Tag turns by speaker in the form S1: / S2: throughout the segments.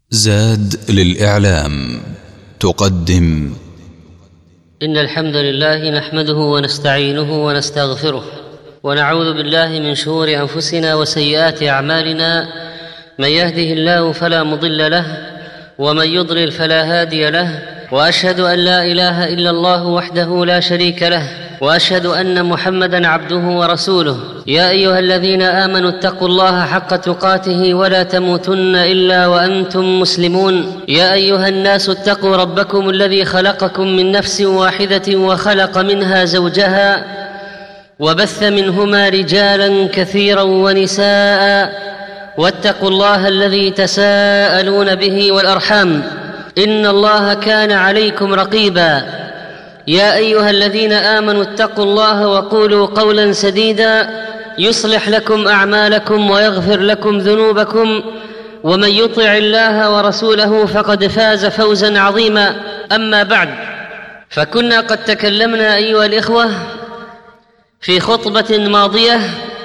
S1: زاد للإعلام تقدم.
S2: إن الحمد لله نحمده ونستعينه ونستغفره ونعوذ بالله من شرور أنفسنا وسيئات أعمالنا، من يهده الله فلا مضل له ومن يضلل فلا هادي له، وأشهد أن لا إله إلا الله وحده لا شريك له، وأشهد أن محمدًا عبده ورسوله. يا أيها الذين آمنوا اتقوا الله حق تقاته ولا تموتن إلا وأنتم مسلمون. يا أيها الناس اتقوا ربكم الذي خلقكم من نفس واحدة وخلق منها زوجها وبث منهما رجالا كثيرا ونساء، واتقوا الله الذي تساءلون به والأرحام، إن الله كان عليكم رقيبا. يا أيها الذين آمنوا اتقوا الله وقولوا قولا سديدا يصلح لكم أعمالكم ويغفر لكم ذنوبكم، ومن يطع الله ورسوله فقد فاز فوزا عظيما. أما بعد، فكنا قد تكلمنا أيها الإخوة في خطبة ماضية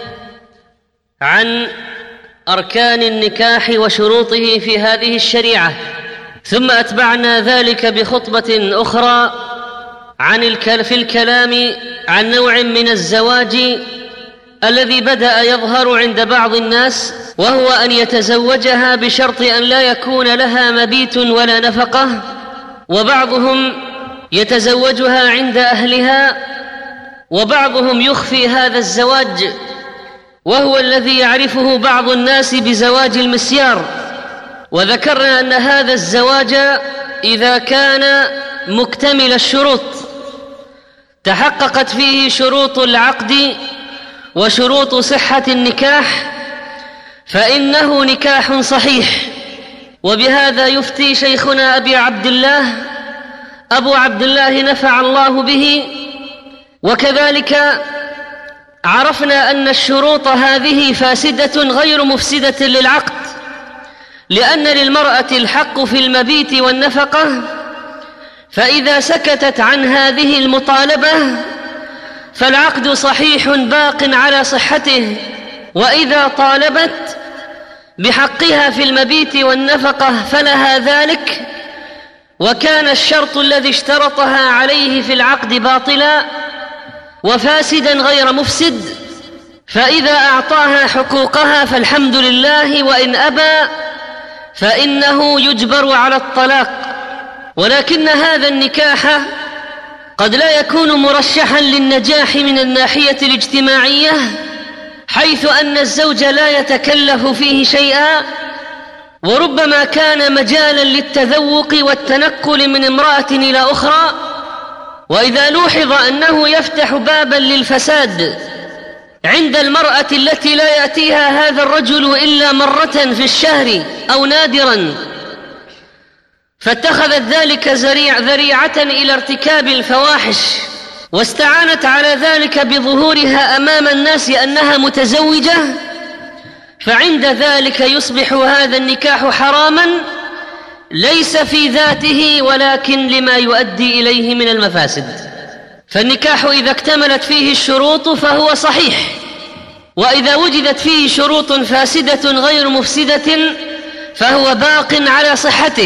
S2: عن أركان النكاح وشروطه في هذه الشريعة، ثم أتبعنا ذلك بخطبة أخرى في الكلام عن نوع من الزواج الذي بدأ يظهر عند بعض الناس، وهو أن يتزوجها بشرط أن لا يكون لها مبيت ولا نفقة، وبعضهم يتزوجها عند أهلها، وبعضهم يخفي هذا الزواج، وهو الذي يعرفه بعض الناس بزواج المسيار. وذكرنا أن هذا الزواج إذا كان مكتمل الشروط، تحققت فيه شروط العقد وشروط صحة النكاح، فإنه نكاح صحيح. وبهذا يفتي شيخنا أبو عبد الله نفع الله به. وكذلك عرفنا أن الشروط هذه فاسدة غير مفسدة للعقد، لأن للمرأة الحق في المبيت والنفقة، فإذا سكتت عن هذه المطالبة فالعقد صحيح باق على صحته، وإذا طالبت بحقها في المبيت والنفقة فلها ذلك، وكان الشرط الذي اشترطها عليه في العقد باطلا وفاسدا غير مفسد، فإذا أعطاها حقوقها فالحمد لله، وإن أبى فإنه يجبر على الطلاق. ولكن هذا النكاح قد لا يكون مرشحا للنجاح من الناحية الاجتماعية، حيث أن الزوج لا يتكلف فيه شيئا، وربما كان مجالا للتذوق والتنقل من امرأة إلى أخرى. وإذا لوحظ أنه يفتح بابا للفساد عند المرأة التي لا يأتيها هذا الرجل إلا مرة في الشهر أو نادرا، فاتخذت ذلك ذريعة إلى ارتكاب الفواحش، واستعانت على ذلك بظهورها أمام الناس أنها متزوجة، فعند ذلك يصبح هذا النكاح حراما، ليس في ذاته ولكن لما يؤدي إليه من المفاسد. فالنكاح إذا اكتملت فيه الشروط فهو صحيح، وإذا وجدت فيه شروط فاسدة غير مفسدة فهو باق على صحته.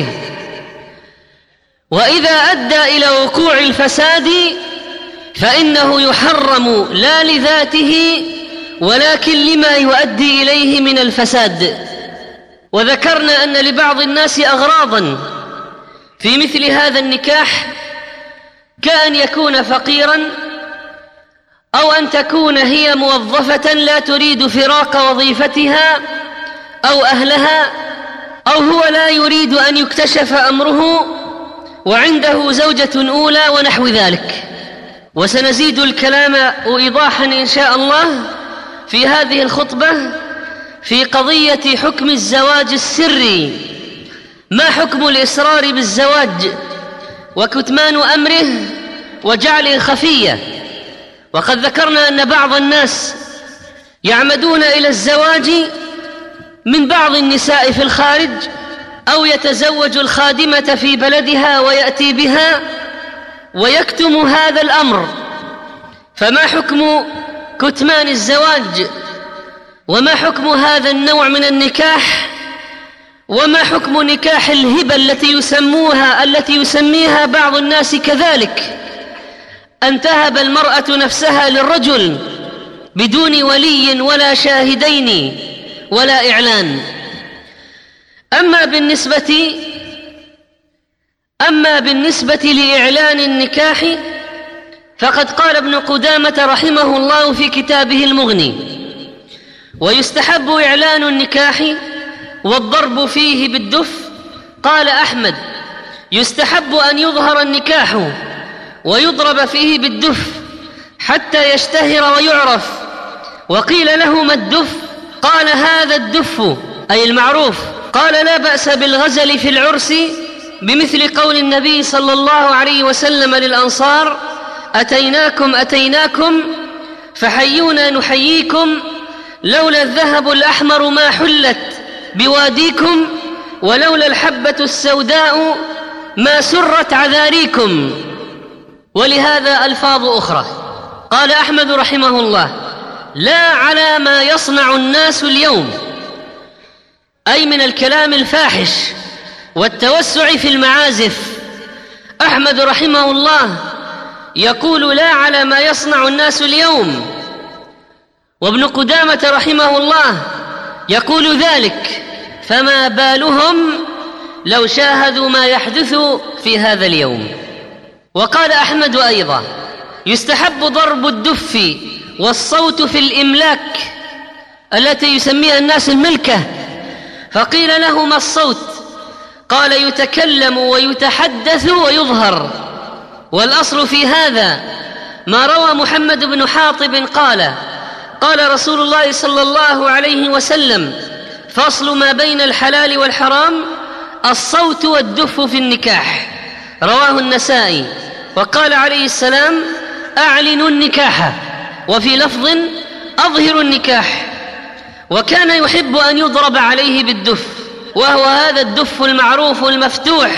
S2: وإذا أدى إلى وقوع الفساد فإنه يحرم لا لذاته ولكن لما يؤدي إليه من الفساد. وذكرنا أن لبعض الناس أغراضا في مثل هذا النكاح، كأن يكون فقيرا، أو أن تكون هي موظفة لا تريد فراق وظيفتها أو أهلها، أو هو لا يريد أن يكتشف أمره وعنده زوجة أولى ونحو ذلك. وسنزيد الكلام وإيضاحا إن شاء الله في هذه الخطبة في قضية حكم الزواج السري. ما حكم الإصرار بالزواج وكتمان أمره وجعله خفية؟ وقد ذكرنا أن بعض الناس يعمدون إلى الزواج من بعض النساء في الخارج، أو يتزوج الخادمة في بلدها ويأتي بها ويكتم هذا الأمر. فما حكم كتمان الزواج؟ وما حكم هذا النوع من النكاح؟ وما حكم نكاح الهبة التي يسميها بعض الناس كذلك، أن تهب المرأة نفسها للرجل بدون ولي ولا شاهدين ولا إعلان. أما بالنسبة لإعلان النكاح فقد قال ابن قدامة رحمه الله في كتابه المغني: ويستحب إعلان النكاح والضرب فيه بالدف. قال أحمد: يستحب أن يظهر النكاح ويضرب فيه بالدف حتى يشتهر ويعرف. وقيل له: ما الدف؟ قال: هذا الدف أي المعروف. قال: لا بأس بالغزل في العرس، بمثل قول النبي صلى الله عليه وسلم للأنصار: أتيناكم أتيناكم فحيونا نحييكم، لولا الذهب الأحمر ما حلت بواديكم، ولولا الحبة السوداء ما سرت عذاريكم. ولهذا ألفاظ أخرى. قال أحمد رحمه الله: لا على ما يصنع الناس اليوم، أي من الكلام الفاحش والتوسع في المعازف. أحمد رحمه الله يقول: لا على ما يصنع الناس اليوم، وابن قدامة رحمه الله يقول ذلك، فما بالهم لو شاهدوا ما يحدث في هذا اليوم. وقال أحمد أيضا: يستحب ضرب الدف والصوت في الإملاك التي يسميها الناس الملكة. فقيل له: ما الصوت؟ قال: يتكلم ويتحدث ويظهر. والأصل في هذا ما روى محمد بن حاطب قال: قال رسول الله صلى الله عليه وسلم: فصل ما بين الحلال والحرام الصوت والدف في النكاح. رواه النسائي. وقال عليه السلام: أعلنوا النكاح، وفي لفظ: أظهروا النكاح. وكان يحب أن يضرب عليه بالدف، وهو هذا الدف المعروف المفتوح،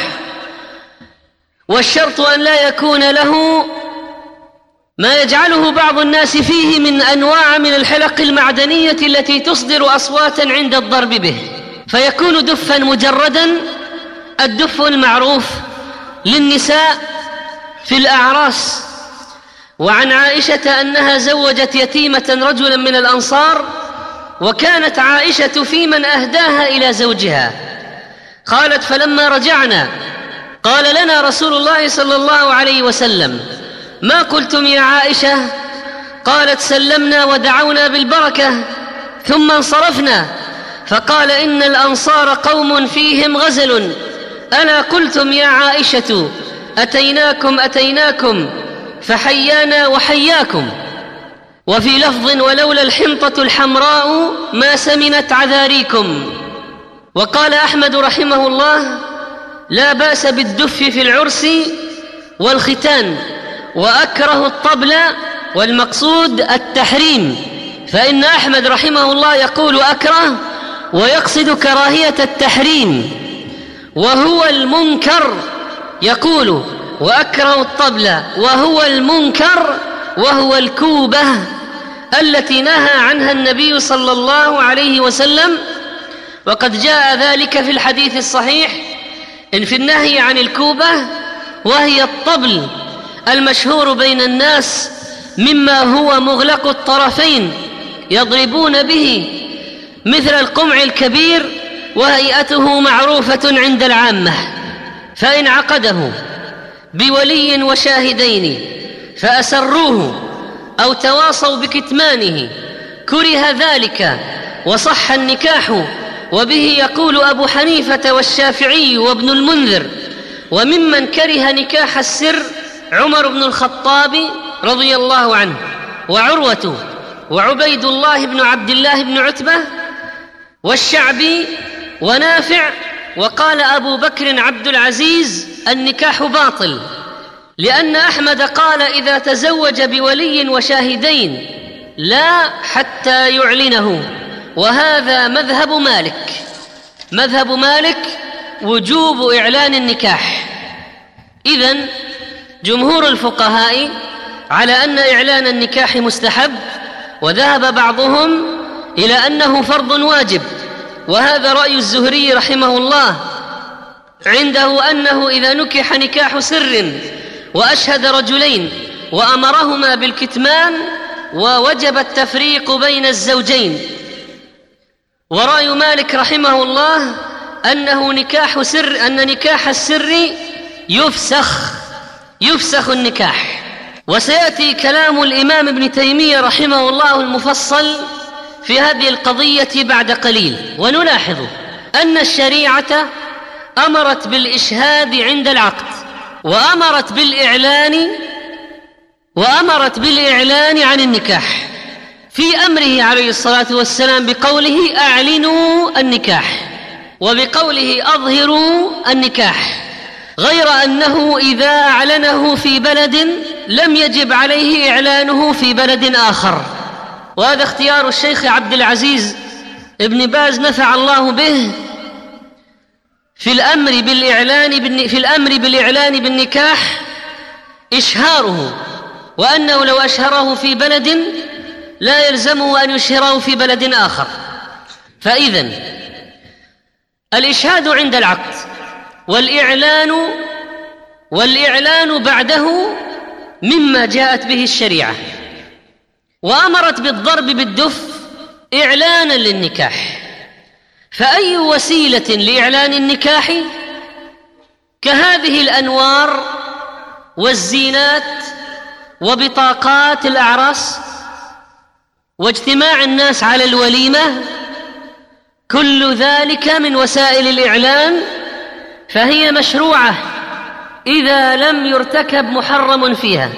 S2: والشرط أن لا يكون له ما يجعله بعض الناس فيه من أنواع من الحلق المعدنية التي تصدر أصواتا عند الضرب به، فيكون دفا مجردا، الدف المعروف للنساء في الأعراس. وعن عائشة أنها زوجت يتيمة رجلا من الأنصار، وكانت عائشة في من أهداها إلى زوجها. قالت: فلما رجعنا قال لنا رسول الله صلى الله عليه وسلم: ما قلتم يا عائشة؟ قالت: سلمنا ودعونا بالبركة ثم انصرفنا. فقال: إن الأنصار قوم فيهم غزل، ألا قلتم يا عائشة أتيناكم أتيناكم فحيانا وحياكم. وفي لفظ: ولولا الحنطة الحمراء ما سمنت عذاريكم. وقال أحمد رحمه الله: لا بأس بالدف في العرس والختان، وأكره الطبل، والمقصود التحريم. فإن أحمد رحمه الله يقول أكره ويقصد كراهية التحريم، وهو المنكر. يقول: وأكره الطبل وهو المنكر، وهو الكوبة التي نهى عنها النبي صلى الله عليه وسلم. وقد جاء ذلك في الحديث الصحيح إن في النهي عن الكوبة، وهي الطبل المشهور بين الناس مما هو مغلق الطرفين يضربون به مثل القمع الكبير، وهيئته معروفة عند العامة. فإن عقده بولي وشاهدين فأسروه أو تواصوا بكتمانه كره ذلك وصح النكاح. وبه يقول أبو حنيفة والشافعي وابن المنذر. وممن كره نكاح السر عمر بن الخطاب رضي الله عنه، وعروة، وعبيد الله بن عبد الله بن عتبة، والشعبي، ونافع. وقال أبو بكر عبد العزيز: النكاح باطل، لأن أحمد قال: إذا تزوج بولي وشاهدين لا حتى يعلنه. وهذا مذهب مالك. مذهب مالك وجوب إعلان النكاح. إذن جمهور الفقهاء على أن إعلان النكاح مستحب، وذهب بعضهم إلى أنه فرض واجب، وهذا رأي الزهري رحمه الله، عنده أنه إذا نكح نكاح سر وأشهد رجلين وأمرهما بالكتمان ووجب التفريق بين الزوجين. ورأي مالك رحمه الله أن نكاح السر يفسخ النكاح. وسيأتي كلام الإمام ابن تيمية رحمه الله المفصل في هذه القضية بعد قليل. ونلاحظ أن الشريعة أمرت بالإشهاد عند العقد، وأمرت بالإعلان عن النكاح في أمره عليه الصلاة والسلام بقوله أعلنوا النكاح، وبقوله أظهروا النكاح، غير أنه إذا أعلنه في بلد لم يجب عليه إعلانه في بلد آخر. وهذا اختيار الشيخ عبد العزيز ابن باز نفع الله به في الأمر بالإعلان بالنكاح إشهاره، وأنه لو أشهره في بلد لا يلزمه أن يشهره في بلد آخر. فإذن الإشهاد عند العقد والإعلان بعده مما جاءت به الشريعة. وأمرت بالضرب بالدف إعلانا للنكاح، فأي وسيلة لإعلان النكاح كهذه الأنوار والزينات وبطاقات الأعراس واجتماع الناس على الوليمة، كل ذلك من وسائل الإعلان، فهي مشروعة إذا لم يرتكب محرم فيها.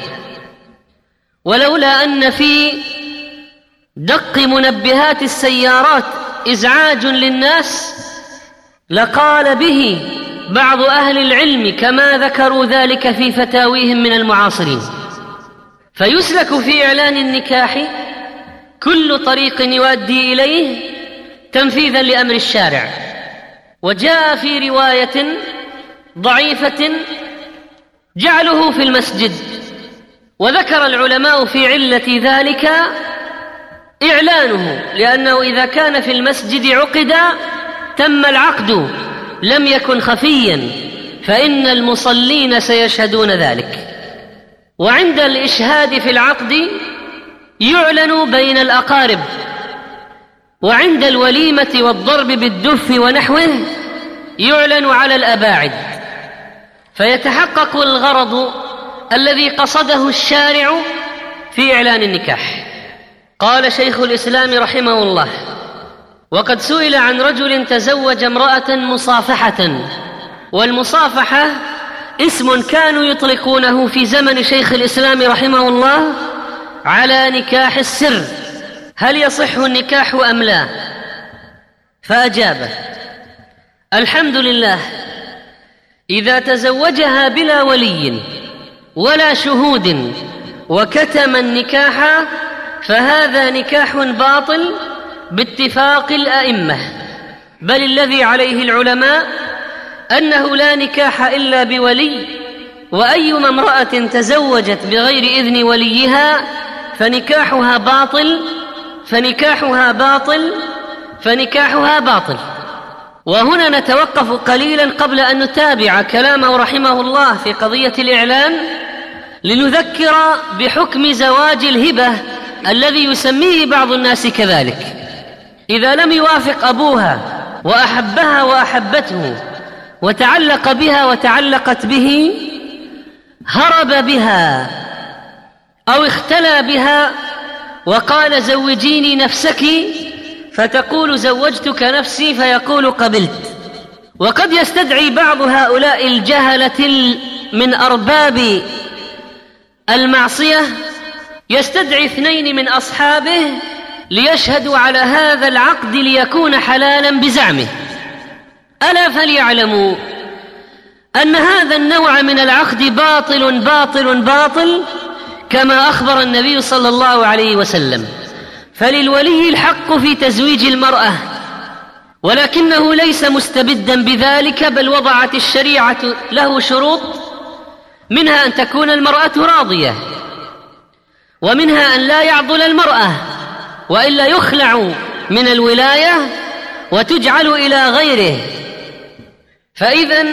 S2: ولولا أن في دق منبهات السيارات إزعاج للناس لقال به بعض أهل العلم كما ذكروا ذلك في فتاويهم من المعاصرين. فيسلك في إعلان النكاح كل طريق يؤدي إليه تنفيذا لأمر الشارع. وجاء في رواية ضعيفة جعله في المسجد، وذكر العلماء في علة ذلك إعلانه، لأنه إذا كان في المسجد عقد تم العقد، لم يكن خفيا، فإن المصلين سيشهدون ذلك. وعند الإشهاد في العقد يعلن بين الأقارب، وعند الوليمة والضرب بالدف ونحوه يعلن على الأباعد، فيتحقق الغرض الذي قصده الشارع في إعلان النكاح. قال شيخ الإسلام رحمه الله: وقد سئل عن رجل تزوج امرأة مصافحة، والمصافحة اسم كانوا يطلقونه في زمن شيخ الإسلام رحمه الله على نكاح السر، هل يصح النكاح أم لا؟ فأجاب: الحمد لله، إذا تزوجها بلا ولي ولا شهود وكتم النكاح فهذا نكاح باطل باتفاق الأئمة، بل الذي عليه العلماء أنه لا نكاح إلا بولي، وأيما امرأة تزوجت بغير إذن وليها فنكاحها باطل. وهنا نتوقف قليلا قبل أن نتابع كلامه رحمه الله في قضية الإعلان، لنذكر بحكم زواج الهبة الذي يسميه بعض الناس كذلك. إذا لم يوافق أبوها وأحبها وأحبته وتعلق بها وتعلقت به، هرب بها أو اختلى بها وقال زوجيني نفسك، فتقول زوجتك نفسي فيقول قبلت. وقد يستدعي بعض هؤلاء الجهلة من أرباب المعصية، يستدعي 2 من أصحابه ليشهدوا على هذا العقد ليكون حلالا بزعمه. ألا فليعلموا أن هذا النوع من العقد باطل باطل باطل كما أخبر النبي صلى الله عليه وسلم. فللولي الحق في تزويج المرأة، ولكنه ليس مستبدا بذلك، بل وضعت الشريعة له شروط، منها أن تكون المرأة راضية، ومنها أن لا يعضل المرأة وإلا يخلع من الولاية، وتجعل إلى غيره. فإذا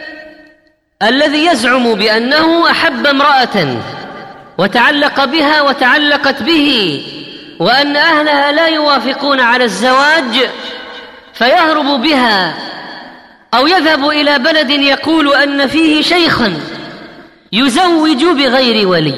S2: الذي يزعم بأنه أحب امرأة وتعلق بها وتعلقت به وأن أهلها لا يوافقون على الزواج فيهرب بها أو يذهب إلى بلد يقول أن فيه شيخا يزوج بغير ولي،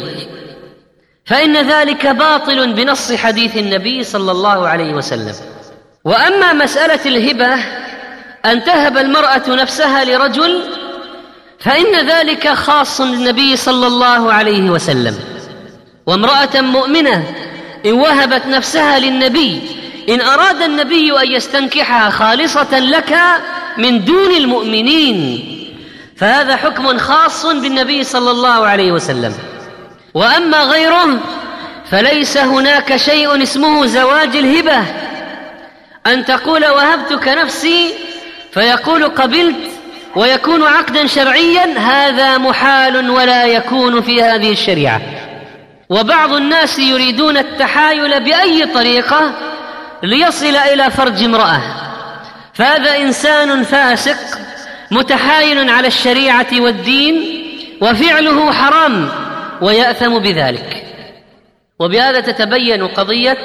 S2: فإن ذلك باطل بنص حديث النبي صلى الله عليه وسلم. وأما مسألة الهبة أن تهب المرأة نفسها لرجل فإن ذلك خاص للنبي صلى الله عليه وسلم. وامرأة مؤمنة إن وهبت نفسها للنبي إن أراد النبي أن يستنكحها خالصة لك من دون المؤمنين فهذا حكم خاص بالنبي صلى الله عليه وسلم. وأما غيره فليس هناك شيء اسمه زواج الهبة، أن تقول وهبتك نفسي فيقول قبلت ويكون عقدا شرعيا، هذا محال ولا يكون في هذه الشريعة. وبعض الناس يريدون التحايل بأي طريقة ليصل إلى فرج امرأة، فهذا إنسان فاسق متحايل على الشريعة والدين وفعله حرام ويأثم بذلك. وبهذا تتبين قضية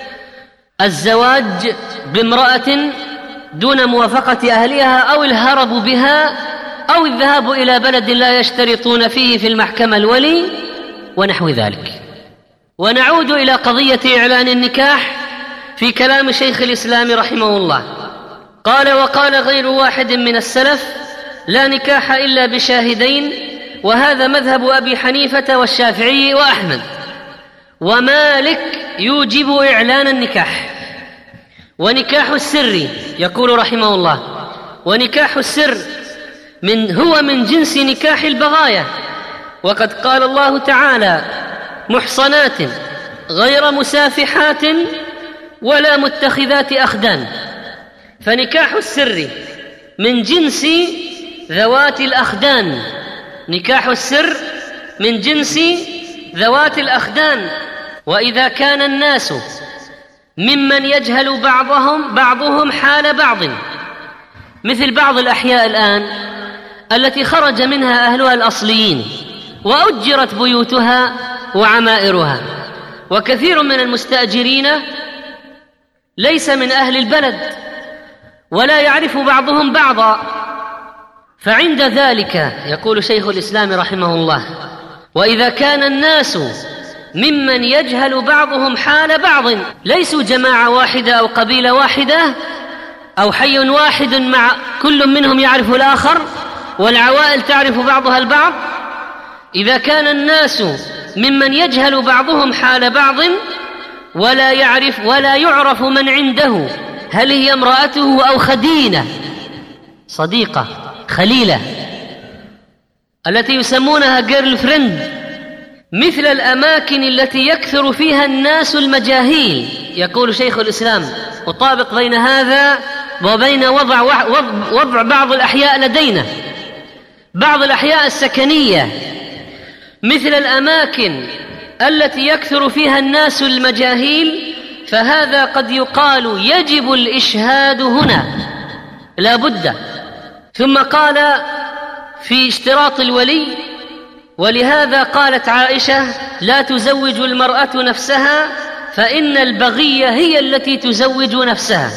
S2: الزواج بامرأة دون موافقة أهلها أو الهرب بها أو الذهاب إلى بلد لا يشترطون فيه في المحكمة الولي ونحو ذلك. ونعود إلى قضية إعلان النكاح في كلام شيخ الإسلام رحمه الله. قال وقال غير واحد من السلف لا نكاح إلا بشاهدين، وهذا مذهب أبي حنيفة والشافعي وأحمد، ومالك يوجب إعلان النكاح. ونكاح السر يقول رحمه الله ونكاح السر هو من جنس نكاح البغايا، وقد قال الله تعالى محصنات غير مسافحات ولا متخذات أخدان. فنكاح السر من جنس ذوات الأخدان، نكاح السر من جنس ذوات الأخدان. وإذا كان الناس ممن يجهل بعضهم حال بعض، مثل بعض الأحياء الآن التي خرج منها أهلها الأصليين وأجرت بيوتها وعمائرها، وكثير من المستأجرين ليس من أهل البلد ولا يعرف بعضهم بعضا. فعند ذلك يقول شيخ الإسلام رحمه الله وإذا كان الناس ممن يجهل بعضهم حال بعض، ليسوا جماعة واحدة أو قبيلة واحدة أو حي واحد مع كل منهم يعرف الآخر والعوائل تعرف بعضها البعض، إذا كان الناس ممن يجهل بعضهم حال بعض ولا يعرف من عنده هل هي امرأته أو خدينة صديقة خليلة التي يسمونها جيرل فريند، مثل الأماكن التي يكثر فيها الناس المجاهيل. يقول شيخ الإسلام وطابق بين هذا وبين وضع بعض الأحياء لدينا، بعض الأحياء السكنية مثل الأماكن التي يكثر فيها الناس المجاهيل، فهذا قد يقال يجب الإشهاد هنا لا بد. ثم قال في اشتراط الولي ولهذا قالت عائشة لا تزوج المرأة نفسها فإن البغية هي التي تزوج نفسها،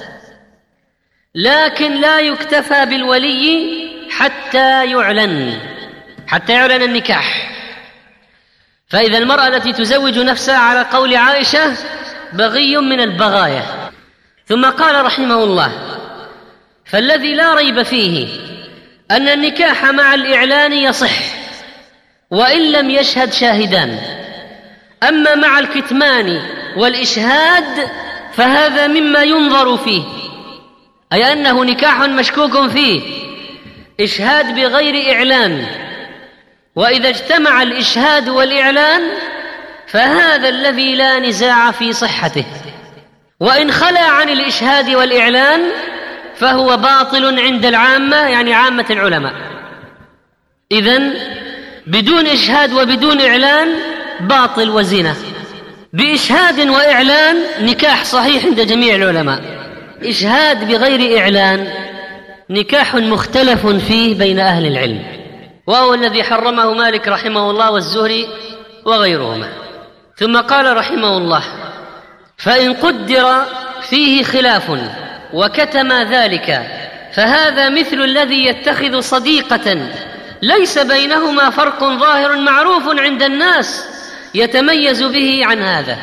S2: لكن لا يكتفى بالولي حتى يعلن النكاح. فإذا المرأة التي تزوج نفسها على قول عائشة بغي من البغايا. ثم قال رحمه الله فالذي لا ريب فيه أن النكاح مع الإعلان يصح وإن لم يشهد شاهدان، أما مع الكتمان والإشهاد فهذا مما ينظر فيه، أي أنه نكاح مشكوك فيه، إشهاد بغير إعلان. وإذا اجتمع الإشهاد والإعلان فهذا الذي لا نزاع في صحته، وإن خلا عن الإشهاد والإعلان فهو باطل عند العامة، يعني عامة العلماء. إذن بدون إشهاد وبدون إعلان باطل وزنا، بإشهاد وإعلان نكاح صحيح عند جميع العلماء. إشهاد بغير إعلان نكاح مختلف فيه بين أهل العلم، وهو الذي حرمه مالك رحمه الله والزهري وغيرهما. ثم قال رحمه الله: فإن قدر فيه خلاف وكتم ذلك فهذا مثل الذي يتخذ صديقة ليس بينهما فرق ظاهر معروف عند الناس يتميز به عن هذا.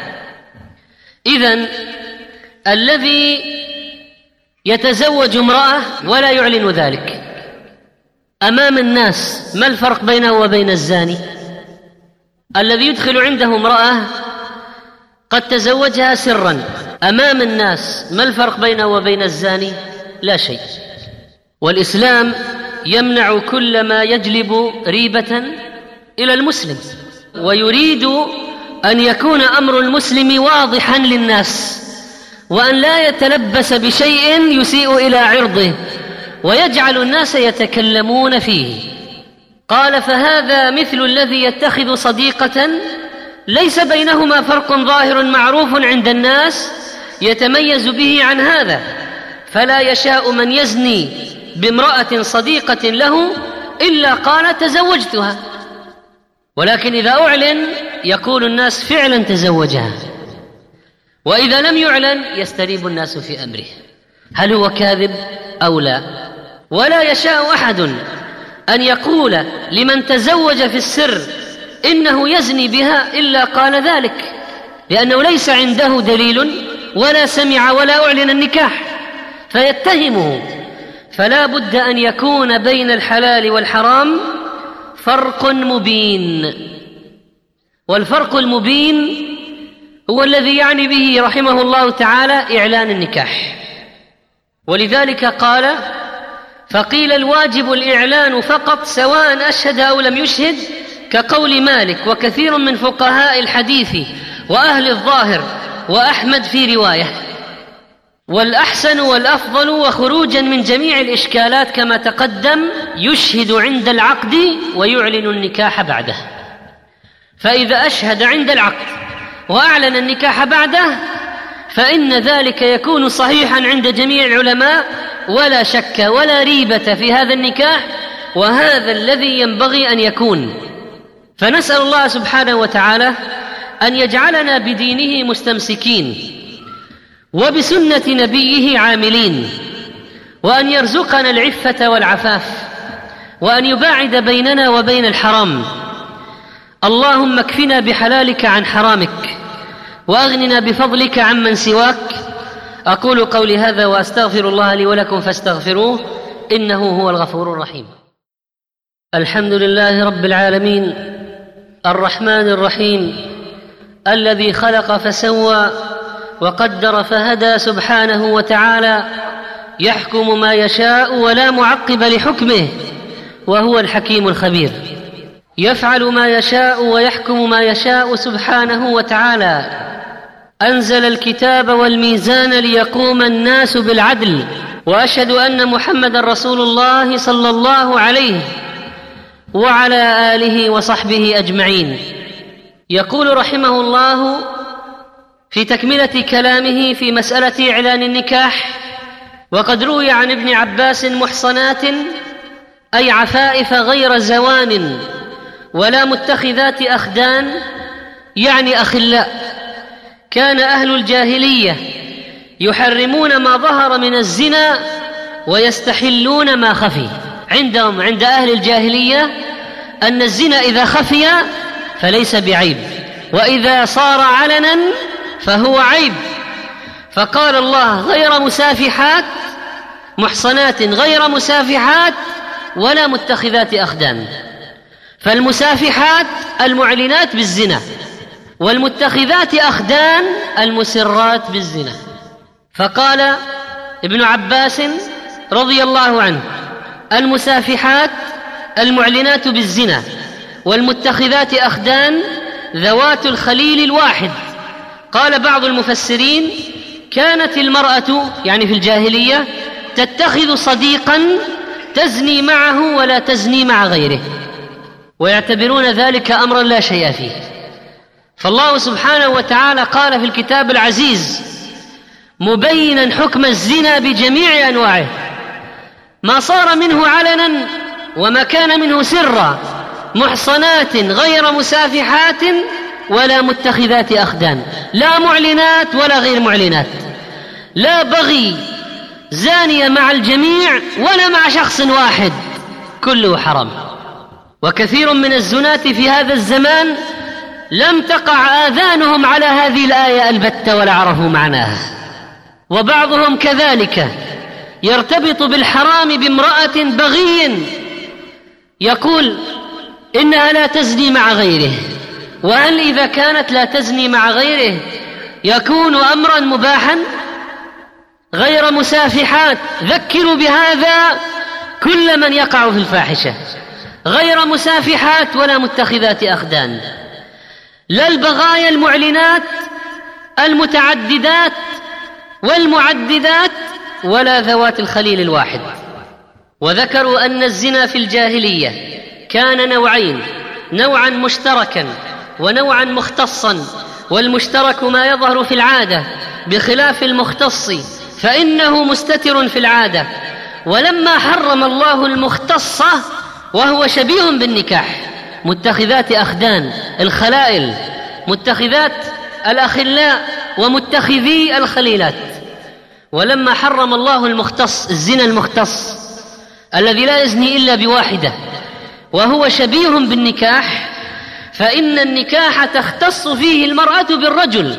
S2: إذن الذي يتزوج امرأة ولا يعلن ذلك أمام الناس، ما الفرق بينه وبين الزاني؟ الذي يدخل عنده امرأة قد تزوجها سرا أمام الناس، ما الفرق بينه وبين الزاني؟ لا شيء. والإسلام يمنع كل ما يجلب ريبة إلى المسلم، ويريد أن يكون أمر المسلم واضحا للناس، وأن لا يتلبس بشيء يسيء إلى عرضه ويجعل الناس يتكلمون فيه. قال: فهذا مثل الذي يتخذ صديقة ليس بينهما فرق ظاهر معروف عند الناس يتميز به عن هذا، فلا يشاء من يزني بامرأة صديقة له إلا قال تزوجتها، ولكن إذا أعلن يقول الناس فعلا تزوجها، وإذا لم يعلن يستريب الناس في أمره هل هو كاذب أو لا. ولا يشاء أحد أن يقول لمن تزوج في السر إنه يزني بها إلا قال ذلك، لأنه ليس عنده دليل ولا سمع ولا أعلن النكاح فيتهمه. فلا بد أن يكون بين الحلال والحرام فرق مبين، والفرق المبين هو الذي يعني به رحمه الله تعالى إعلان النكاح. ولذلك قال: فقيل الواجب الإعلان فقط سواء أشهد أو لم يشهد، كقول مالك وكثير من فقهاء الحديث وأهل الظاهر وأحمد في رواية. والأحسن والأفضل وخروجا من جميع الإشكالات كما تقدم يشهد عند العقد ويعلن النكاح بعده. فإذا أشهد عند العقد وأعلن النكاح بعده فإن ذلك يكون صحيحا عند جميع العلماء ولا شك ولا ريبة في هذا النكاح، وهذا الذي ينبغي أن يكون. فنسأل الله سبحانه وتعالى أن يجعلنا بدينه مستمسكين وبسنة نبيه عاملين، وأن يرزقنا العفة والعفاف، وأن يباعد بيننا وبين الحرام. اللهم اكفنا بحلالك عن حرامك، وأغننا بفضلك عمن سواك. أقول قولي هذا وأستغفر الله لي ولكم فاستغفروه إنه هو الغفور الرحيم. الحمد لله رب العالمين الرحمن الرحيم، الذي خلق فسوى وقدر فهدى سبحانه وتعالى، يحكم ما يشاء ولا معقب لحكمه، وهو الحكيم الخبير. يفعل ما يشاء ويحكم ما يشاء سبحانه وتعالى. أنزل الكتاب والميزان ليقوم الناس بالعدل، وأشهد أن محمد رسول الله صلى الله عليه وعلى آله وصحبه أجمعين. يقول رحمه الله في تكملة كلامه في مسألة إعلان النكاح: وقد روي عن ابن عباس محصنات أي عفائف غير زوان ولا متخذات أخدان، يعني أخلاء. كان أهل الجاهلية يحرمون ما ظهر من الزنا ويستحلون ما خفي. عندهم عند أهل الجاهلية أن الزنا إذا خفي فليس بعيب، وإذا صار علنا فهو عيب. فقال الله: غير مسافحات، محصنات غير مسافحات ولا متخذات أخدان. فالمسافحات المعلنات بالزنا، والمتخذات أخدان المسرات بالزنا. فقال ابن عباس رضي الله عنه: المسافحات المعلنات بالزنا، والمتخذات أخدان ذوات الخليل الواحد. قال بعض المفسرين: كانت المرأة يعني في الجاهلية تتخذ صديقا تزني معه ولا تزني مع غيره، ويعتبرون ذلك أمرا لا شيء فيه. فالله سبحانه وتعالى قال في الكتاب العزيز: مبينا حكم الزنا بجميع أنواعه، ما صار منه علنا وما كان منه سرا، محصنات غير مسافحات ولا متخذات أخدان، لا معلنات ولا غير معلنات، لا بغي، زانية مع الجميع ولا مع شخص واحد، كله حرام. وكثير من الزناة في هذا الزمان لم تقع آذانهم على هذه الآية البتة ولا عرفوا معناها. وبعضهم كذلك يرتبط بالحرام بامرأة بغي، يقول إنها لا تزني مع غيره، وهل إذا كانت لا تزني مع غيره يكون أمرا مباحا؟ غير مسافحات، ذكروا بهذا كل من يقع في الفاحشة، غير مسافحات ولا متخذات أخدان، لا البغايا المعلنات المتعددات والمعددات ولا ذوات الخليل الواحد. وذكروا أن الزنا في الجاهلية كان نوعين، نوعا مشتركا ونوعا مختصا، والمشترك ما يظهر في العادة بخلاف المختص فإنه مستتر في العادة. ولما حرم الله المختصة وهو شبيه بالنكاح، متخذات أخدان الخلائل، متخذات الأخلاء ومتخذي الخليلات، ولما حرم الله المختص الزنا المختص الذي لا يزني إلا بواحدة وهو شبيه بالنكاح، فإن النكاح تختص فيه المرأة بالرجل.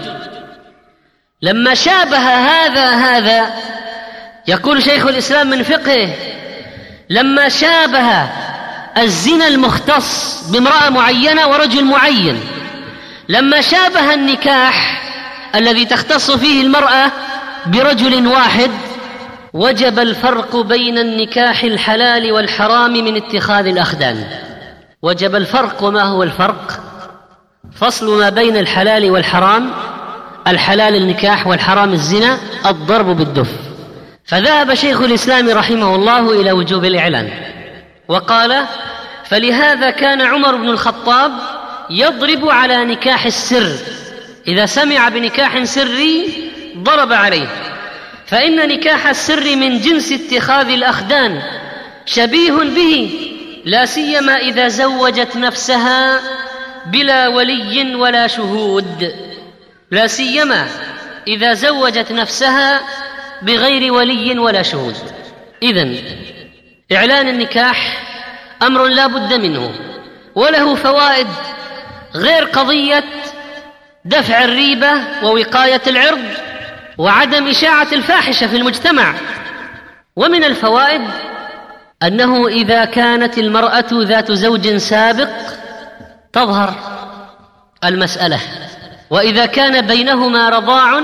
S2: لما شابه هذا يقول شيخ الإسلام من فقهه، لما شابه الزنا المختص بامرأة معينة ورجل معين، لما شابه النكاح الذي تختص فيه المرأة برجل واحد، وجب الفرق بين النكاح الحلال والحرام من اتخاذ الأخدان. وجب الفرق. وما هو الفرق؟ فصل ما بين الحلال والحرام، الحلال النكاح والحرام الزنا، الضرب بالدف. فذهب شيخ الإسلام رحمه الله إلى وجوب الإعلان، وقال: فلهذا كان عمر بن الخطاب يضرب على نكاح السر، إذا سمع بنكاح سري ضرب عليه، فإن نكاح السر من جنس اتخاذ الأخدان، شبيه به، لا سيما إذا زوجت نفسها بلا ولي ولا شهود، لا سيما إذا زوجت نفسها بغير ولي ولا شهود. إذن إعلان النكاح أمر لا بد منه، وله فوائد غير قضية دفع الريبة ووقاية العرض وعدم إشاعة الفاحشة في المجتمع. ومن الفوائد أنه إذا كانت المرأة ذات زوج سابق تظهر المسألة، وإذا كان بينهما رضاع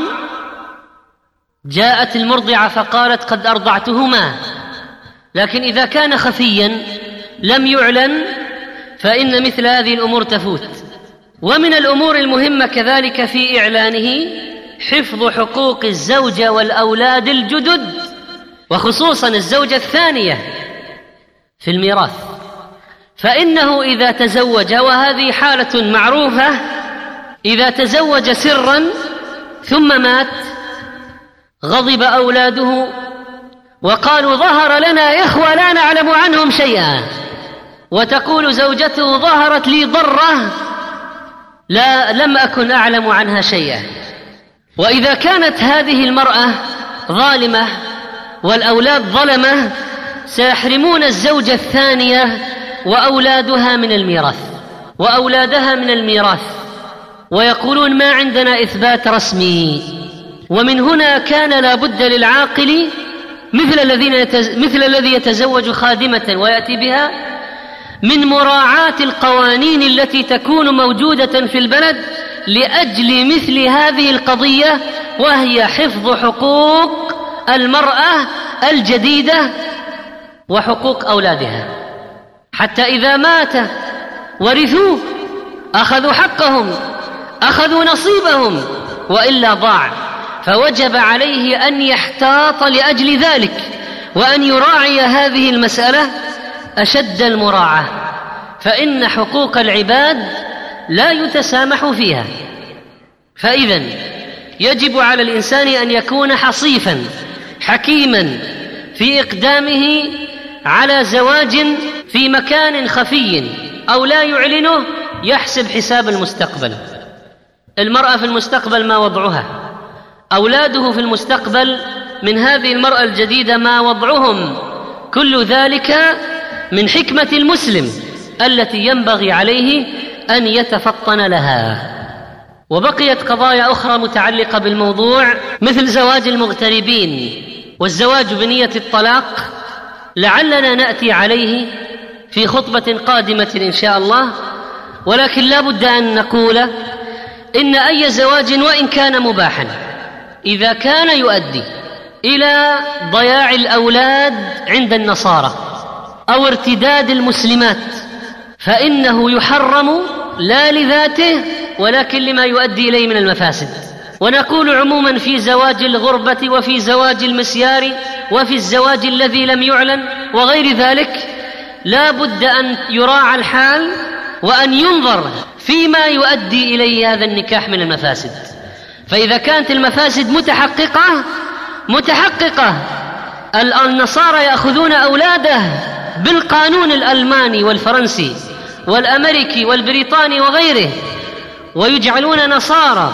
S2: جاءت المرضعة فقالت قد أرضعتهما، لكن إذا كان خفيا لم يعلن فإن مثل هذه الأمور تفوت. ومن الأمور المهمة كذلك في إعلانه حفظ حقوق الزوجة والأولاد الجدد، وخصوصا الزوجة الثانية في الميراث، فإنه إذا تزوج، وهذه حالة معروفة، إذا تزوج سرا ظم مات، غضب أولاده وقالوا ظهر لنا إخوة لا نعلم عنهم شيئا، وتقول زوجته ظهرت لي ضرة لم أكن أعلم عنها شيئا. وإذا كانت هذه المرأة ظالمة والأولاد ظلمة سيحرمون الزوجة الثانية وأولادها من الميراث، ويقولون ما عندنا إثبات رسمي. ومن هنا كان لا بد للعاقل مثل الذي يتزوج خادمة ويأتي بها من مراعاة القوانين التي تكون موجودة في البلد لأجل مثل هذه القضية، وهي حفظ حقوق المرأة الجديدة وحقوق أولادها، حتى إذا مات ورثوه أخذوا حقهم، أخذوا نصيبهم، وإلا ضاع. فوجب عليه أن يحتاط لأجل ذلك، وأن يراعي هذه المسألة أشد المراعاة، فإن حقوق العباد لا يتسامح فيها. فإذن يجب على الإنسان أن يكون حصيفا حكيما في إقدامه على زواج في مكان خفي أو لا يعلنه، يحسب حساب المستقبل. المرأة في المستقبل ما وضعها، أولاده في المستقبل من هذه المرأة الجديدة ما وضعهم، كل ذلك من حكمة المسلم التي ينبغي عليه أن يتفطن لها. وبقيت قضايا أخرى متعلقة بالموضوع مثل زواج المغتربين والزواج بنية الطلاق، لعلنا نأتي عليه في خطبة قادمة إن شاء الله، ولكن لا بد أن نقول إن أي زواج وإن كان مباحا إذا كان يؤدي إلى ضياع الأولاد عند النصارى أو ارتداد المسلمات فإنه يحرم لا لذاته ولكن لما يؤدي إليه من المفاسد. ونقول عموما في زواج الغربة وفي زواج المسيار وفي الزواج الذي لم يعلن وغير ذلك لا بد أن يراعى الحال وأن ينظر فيما يؤدي إليه هذا النكاح من المفاسد. فإذا كانت المفاسد متحققة النصارى يأخذون أولاده بالقانون الألماني والفرنسي والأمريكي والبريطاني وغيره ويجعلون نصارى،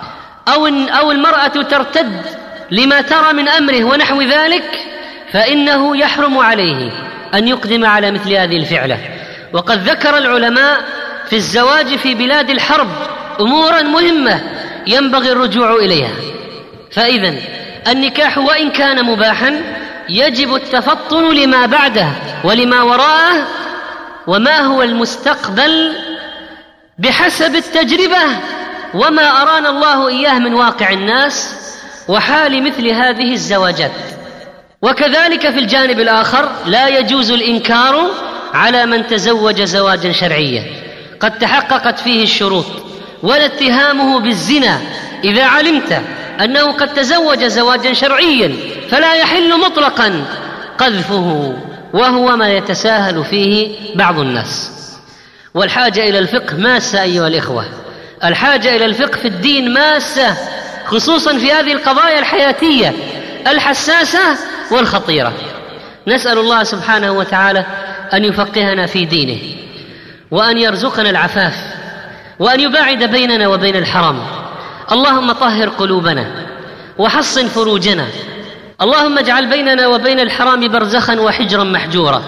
S2: أو المرأة ترتد لما ترى من أمره ونحو ذلك، فإنه يحرم عليه أن يقدم على مثل هذه الفعلة. وقد ذكر العلماء في الزواج في بلاد الحرب أمورا مهمة ينبغي الرجوع إليها. فإذن النكاح وإن كان مباحا يجب التفطن لما بعده ولما وراءه وما هو المستقبل بحسب التجربة وما أرانا الله إياه من واقع الناس وحال مثل هذه الزواجات. وكذلك في الجانب الآخر لا يجوز الإنكار على من تزوج زواجا شرعيا قد تحققت فيه الشروط، ولا اتهامه بالزنا إذا علمت أنه قد تزوج زواجا شرعيا، فلا يحل مطلقا قذفه، وهو ما يتساهل فيه بعض الناس. والحاجة إلى الفقه ماسة أيها الإخوة، الحاجة إلى الفقه في الدين ماسة، خصوصا في هذه القضايا الحياتية الحساسة والخطيرة. نسأل الله سبحانه وتعالى أن يفقهنا في دينه وأن يرزقنا العفاف وأن يباعد بيننا وبين الحرام. اللهم طهر قلوبنا وحصن فروجنا، اللهم اجعل بيننا وبين الحرام برزخا وحجرا محجورا.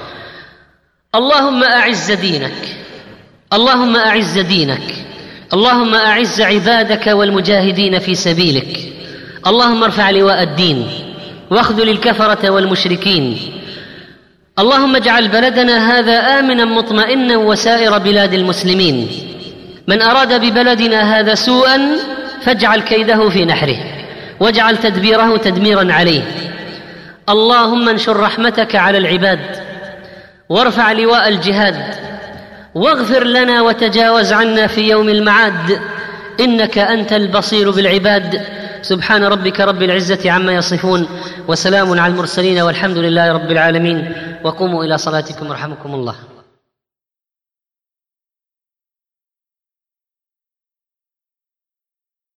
S2: اللهم أعز دينك، اللهم أعز دينك، اللهم أعز عبادك والمجاهدين في سبيلك. اللهم ارفع لواء الدين واخذل الكفرة والمشركين. اللهم اجعل بلدنا هذا آمنا مطمئنا وسائر بلاد المسلمين. من أراد ببلدنا هذا سوءا فاجعل كيده في نحره واجعل تدبيره تدميرا عليه. اللهم انشر رحمتك على العباد وارفع لواء الجهاد واغفر لنا وتجاوز عنا في يوم المعاد، إنك أنت البصير بالعباد. سبحان ربك رب العزة عما يصفون وسلام على المرسلين والحمد لله رب العالمين. وقوموا إلى صلاتكم رحمكم الله.